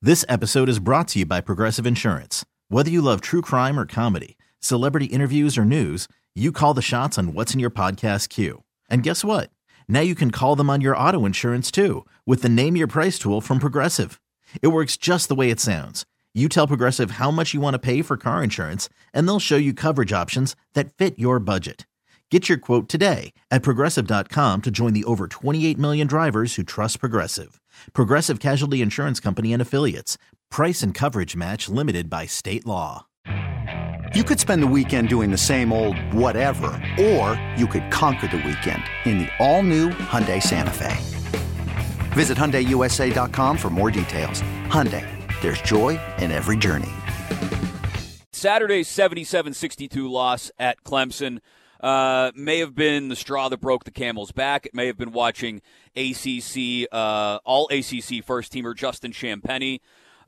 This episode is brought to you by Progressive Insurance. Whether you love true crime or comedy, celebrity interviews or news, you call the shots on what's in your podcast queue. And guess what? Now you can call them on your auto insurance too with the Name Your Price tool from Progressive. It works just the way it sounds. You tell Progressive how much you want to pay for car insurance, and they'll show you coverage options that fit your budget. Get your quote today at Progressive.com to join the over 28 million drivers who trust Progressive. Progressive Casualty Insurance Company and Affiliates. Price and coverage match limited by state law. You could spend the weekend doing the same old whatever, or you could conquer the weekend in the all-new Hyundai Santa Fe. Visit HyundaiUSA.com for more details. Hyundai, there's joy in every journey. Saturday's 77-62 loss at Clemson may have been the straw that broke the camel's back. It may have been watching ACC, all-ACC first-teamer Justin Champagnie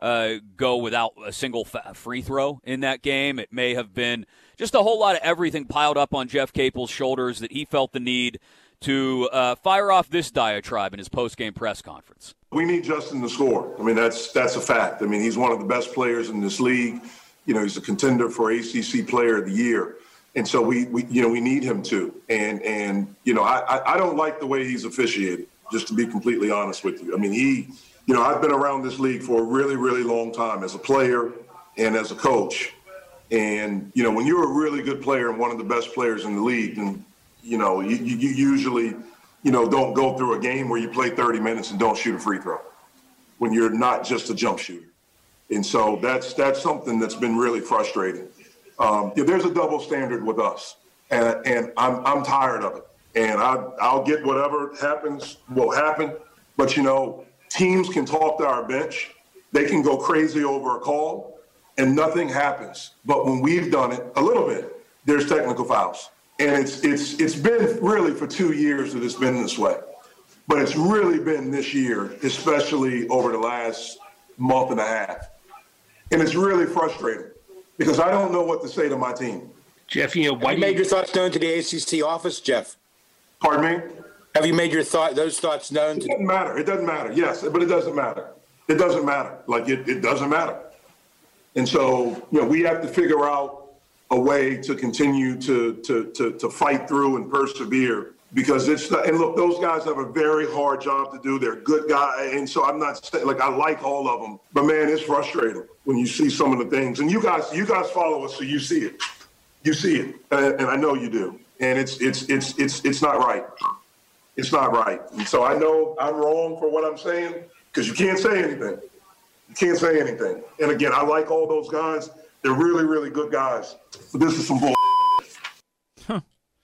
go without a single free throw in that game. It may have been just a whole lot of everything piled up on Jeff Capel's shoulders that he felt the need to fire off this diatribe in his post-game press conference. We need Justin to score. I mean, that's a fact. I mean, he's one of the best players in this league. You know, he's a contender for ACC Player of the Year. And so we need him to. And you know, I don't like the way he's officiated, just to be completely honest with you. I mean, I've been around this league for a really, really long time as a player and as a coach. And, you know, when you're a really good player and one of the best players in the league, then, you know, you usually, you know, don't go through a game where you play 30 minutes and don't shoot a free throw when you're not just a jump shooter. And so that's something that's been really frustrating. There's a double standard with us, and I'm tired of it. And I'll get whatever happens will happen. But, you know, teams can talk to our bench. They can go crazy over a call, and nothing happens. But when we've done it a little bit, there's technical fouls. And it's been really for 2 years that it's been this way. But it's really been this year, especially over the last month and a half. And it's really frustrating because I don't know what to say to my team. Jeff, you know, why you made your thoughts known to the ACC office, Jeff? Pardon me? Have you made those thoughts known? It doesn't matter. It doesn't matter. Yes, but it doesn't matter. It doesn't matter. Like, it doesn't matter. And so, you know, we have to figure out a way to continue to fight through and persevere because it's not, and look, those guys have a very hard job to do. They're good guys. And so I'm not saying, like, I like all of them. But, man, it's frustrating when you see some of the things. And you guys follow us, so you see it. You see it. And I know you do. And it's not right. It's not right. And so I know I'm wrong for what I'm saying because you can't say anything. You can't say anything. And again, I like all those guys. They're really, really good guys. But this is some bull. Huh.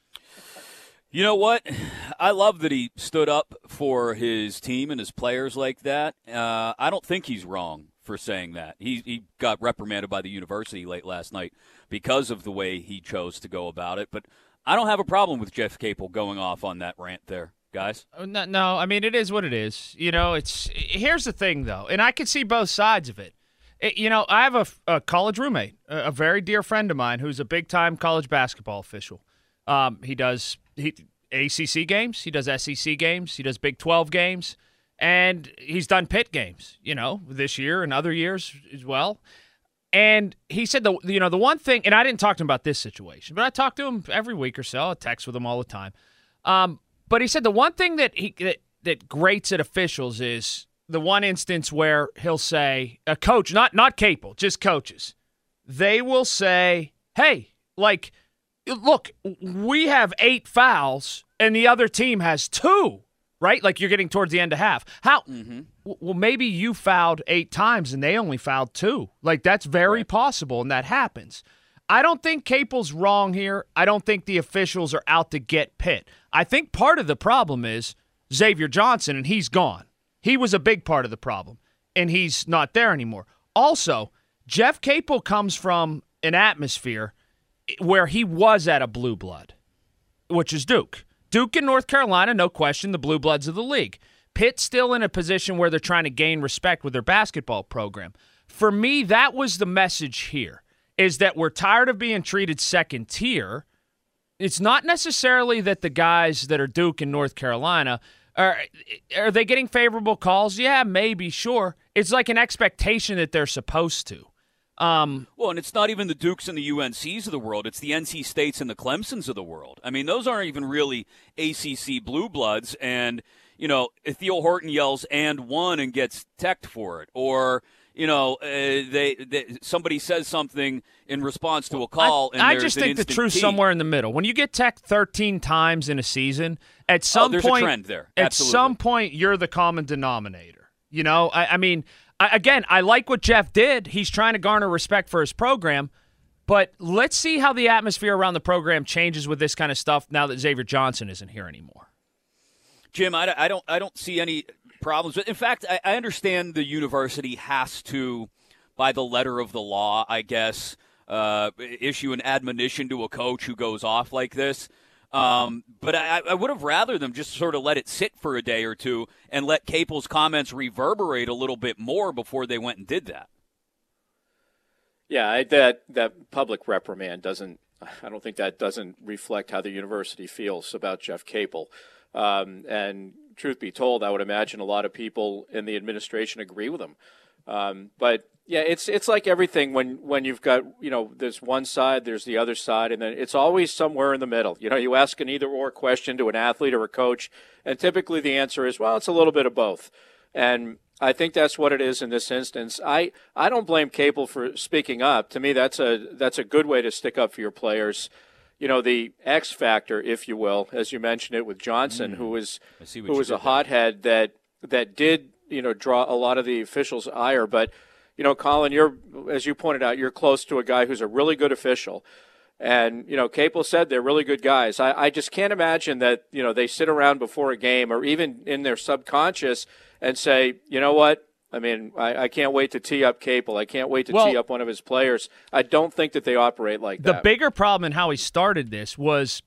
You know what? I love that he stood up for his team and his players like that. I don't think he's wrong for saying that. He got reprimanded by the university late last night because of the way he chose to go about it. But I don't have a problem with Jeff Capel going off on that rant there, guys. No, I mean, it is what it is. You know, here's the thing, though, and I can see both sides of it. You know, I have a college roommate, a very dear friend of mine who's a big-time college basketball official. He does ACC games, he does SEC games, he does Big 12 games, and he's done Pitt games, you know, this year and other years as well. And he said, the one thing, and I didn't talk to him about this situation, but I talk to him every week or so. I text with him all the time. But he said the one thing that grates at officials is the one instance where he'll say, a coach, not Capel, just coaches, they will say, hey, like, look, we have 8 fouls and the other team has 2. Right? Like you're getting towards the end of half. How? Mm-hmm. Well, maybe you fouled 8 times and they only fouled 2. Like that's very possible, and that happens. I don't think Capel's wrong here. I don't think the officials are out to get Pitt. I think part of the problem is Xavier Johnson, and he's gone. He was a big part of the problem, and he's not there anymore. Also, Jeff Capel comes from an atmosphere where he was at a blue blood, which is Duke. Duke and North Carolina, no question, the blue bloods of the league. Pitt's still in a position where they're trying to gain respect with their basketball program. For me, that was the message here, is that we're tired of being treated second tier. It's not necessarily that the guys that are Duke and North Carolina Are they getting favorable calls? Yeah, maybe, sure. It's like an expectation that they're supposed to. Well, and it's not even the Dukes and the UNCs of the world. It's the NC States and the Clemsons of the world. I mean, those aren't even really ACC blue bloods. And, Theo Horton yells "and one" and gets teched for it. Or, somebody says something in response to a call. I just think the truth's somewhere in the middle. When you get teched 13 times in a season, at some there's point, a trend there. At Absolutely. some point, you're the common denominator. I mean, again, I like what Jeff did. He's trying to garner respect for his program. But let's see how the atmosphere around the program changes with this kind of stuff now that Xavier Johnson isn't here anymore. Jim, I don't see any problems. In fact, I understand the university has to, by the letter of the law, I guess, issue an admonition to a coach who goes off like this. But I would have rather them just sort of let it sit for a day or two and let Capel's comments reverberate a little bit more before they went and did that. Yeah, that public reprimand I don't think that doesn't reflect how the university feels about Jeff Capel. And truth be told, I would imagine a lot of people in the administration agree with him. But yeah, it's like everything when you've got, there's one side, there's the other side, and then it's always somewhere in the middle. You ask an either-or question to an athlete or a coach, and typically the answer is, well, it's a little bit of both. And I think that's what it is in this instance. I don't blame Capel for speaking up. To me, that's a good way to stick up for your players. The X factor, if you will, as you mentioned it with Johnson, who was a hothead that did, draw a lot of the officials' ire. But, Colin, as you pointed out, you're close to a guy who's a really good official. And, Capel said they're really good guys. I just can't imagine that, they sit around before a game or even in their subconscious and say, you know what? I mean, I can't wait to tee up Capel. I can't wait to tee up one of his players. I don't think that they operate like that. The bigger problem in how he started this was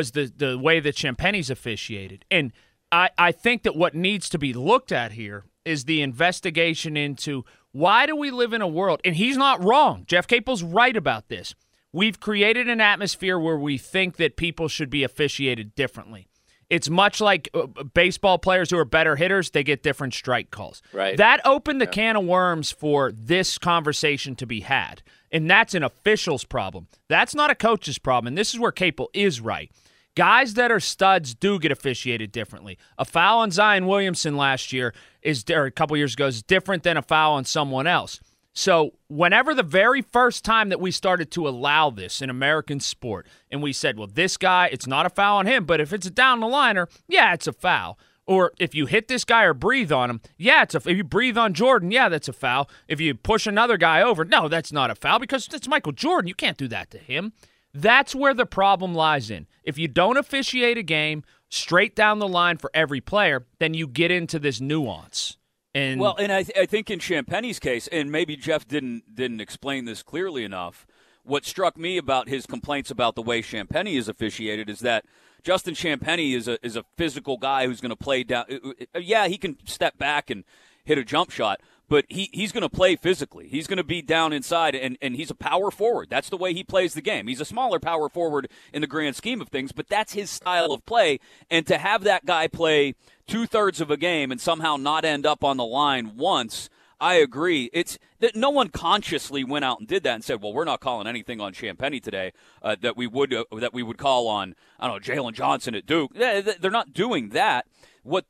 the way that Champagnie's officiated. And I think that what needs to be looked at here is the investigation into why do we live in a world, and he's not wrong. Jeff Capel's right about this. We've created an atmosphere where we think that people should be officiated differently. It's much like baseball players who are better hitters, they get different strike calls. Right. That opened the can of worms for this conversation to be had, and that's an official's problem. That's not a coach's problem, and this is where Capel is right. Guys that are studs do get officiated differently. A foul on Zion Williamson last year or a couple years ago is different than a foul on someone else. So whenever the very first time that we started to allow this in American sport, and we said, well, this guy, it's not a foul on him, but if it's a down-the-liner, yeah, it's a foul. Or if you hit this guy or breathe on him, yeah, if you breathe on Jordan, yeah, that's a foul. If you push another guy over, no, that's not a foul because it's Michael Jordan. You can't do that to him. That's where the problem lies in. If you don't officiate a game straight down the line for every player, then you get into this nuance. And I think in Champagnie's case, and maybe Jeff didn't explain this clearly enough, what struck me about his complaints about the way Champagnie is officiated is that Justin Champagnie is a physical guy who's going to play down. Yeah, he can step back and hit a jump shot, but he's going to play physically. He's going to be down inside, and he's a power forward. That's the way he plays the game. He's a smaller power forward in the grand scheme of things, but that's his style of play. And to have that guy play 2/3 of a game and somehow not end up on the line once, I agree. It's that no one consciously went out and did that and said, "Well, we're not calling anything on Champagnie today that we would call on, I don't know, Jalen Johnson at Duke." They're not doing that. What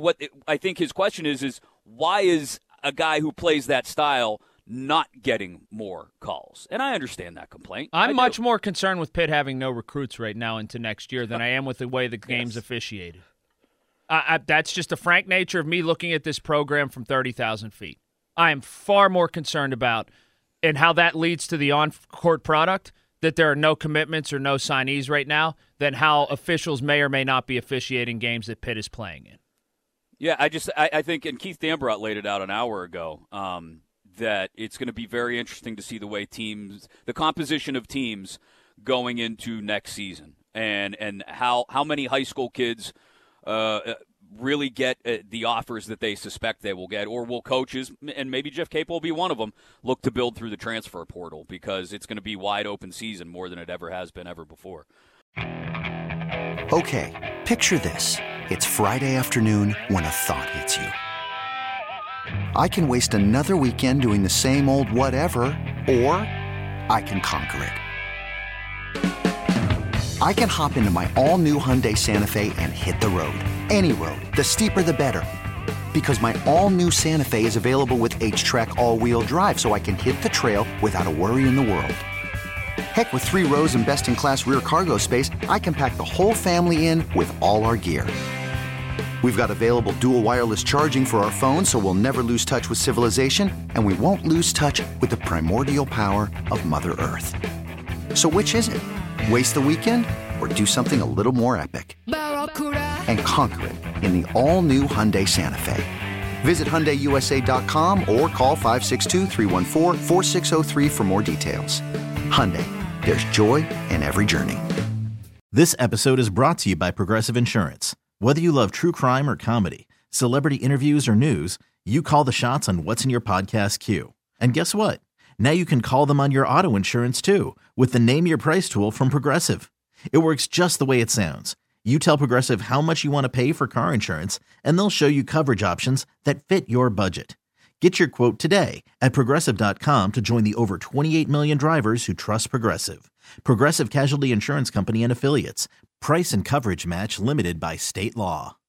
I think his question is why is a guy who plays that style not getting more calls? And I understand that complaint. I'm much more concerned with Pitt having no recruits right now into next year than I am with the way the game's officiated. That's just the frank nature of me looking at this program from 30,000 feet. I am far more concerned about and how that leads to the on-court product, that there are no commitments or no signees right now, than how officials may or may not be officiating games that Pitt is playing in. Yeah, I think, and Keith Dambrot laid it out an hour ago, that it's going to be very interesting to see the way the composition of teams going into next season, and how many high school kids really get the offers that they suspect they will get, or will coaches, and maybe Jeff Capel will be one of them, look to build through the transfer portal, because it's going to be wide open season more than it ever has been ever before. Okay, picture this. It's Friday afternoon when a thought hits you. I can waste another weekend doing the same old whatever, or I can conquer it. I can hop into my all-new Hyundai Santa Fe and hit the road. Any road. The steeper, the better. Because my all-new Santa Fe is available with H-Track all-wheel drive, so I can hit the trail without a worry in the world. Heck, with 3 rows and best-in-class rear cargo space, I can pack the whole family in with all our gear. We've got available dual wireless charging for our phones, so we'll never lose touch with civilization, and we won't lose touch with the primordial power of Mother Earth. So which is it? Waste the weekend or do something a little more epic? And conquer it in the all-new Hyundai Santa Fe. Visit HyundaiUSA.com or call 562-314-4603 for more details. Hyundai, there's joy in every journey. This episode is brought to you by Progressive Insurance. Whether you love true crime or comedy, celebrity interviews or news, you call the shots on what's in your podcast queue. And guess what? Now you can call them on your auto insurance too with the Name Your Price tool from Progressive. It works just the way it sounds. You tell Progressive how much you want to pay for car insurance, and they'll show you coverage options that fit your budget. Get your quote today at Progressive.com to join the over 28 million drivers who trust Progressive. Progressive Casualty Insurance Company and Affiliates. Price and coverage match limited by state law.